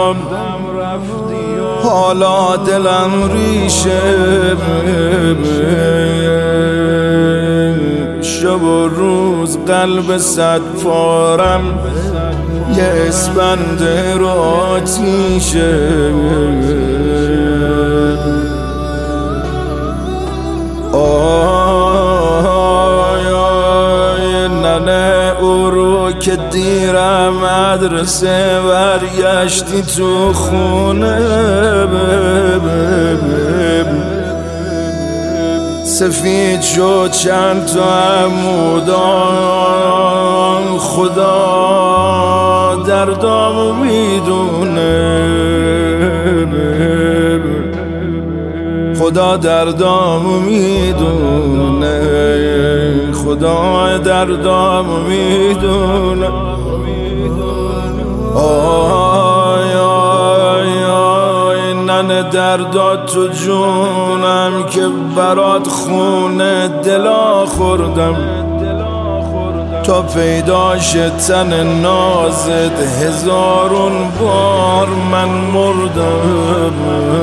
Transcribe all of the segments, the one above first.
و حالا دلم ریشه، شب و روز قلب صد پارم یه اسفند رو آتیشه. ننه او رو که دیرم مدرسه برگشتی تو خونه، سفید شد چند تا عمودان، خدا دردامو میدونه، خدا دردامو میدونه، خدا دردامو میدونه. آی آی آی ننه دردات تو جونم که برات خونه دلا خوردم، تا پیداش تن نازت هزارون بار من مردم.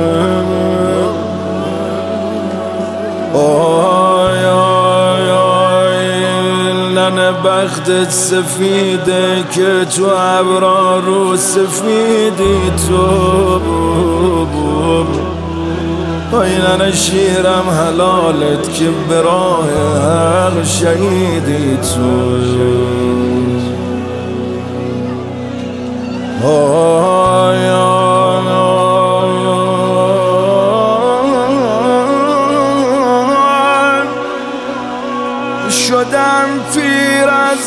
آی آی آی ننه بختت سفیده که تو ابرا رو سفیدی تو. آی ننه شیرم حلالت که به راه حق شهیدی تو. آی شدم پیر از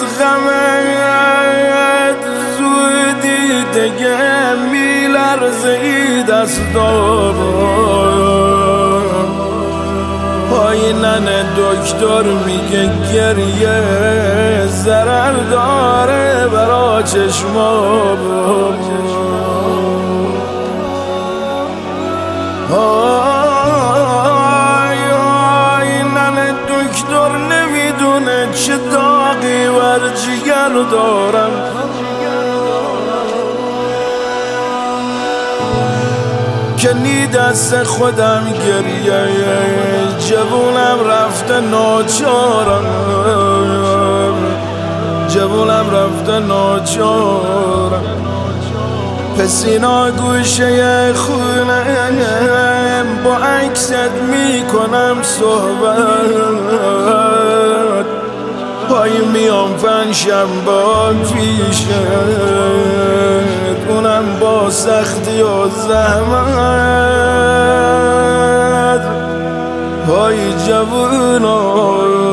غمت، زودی دیگه میلرزید دستام. پای ننه دکتر میگه گریه ضرر داره برا چشمام. چه داغی ور جگر دارم، که نی دست خودم گریه جوونم رفته ناچارم، جوونم رفته ناچارم. پسینا گوشه خونه با عکست میکنم صحبت، پای میام پنجشنبه پیشت، اونم با سختی و زحمت. پای جوونا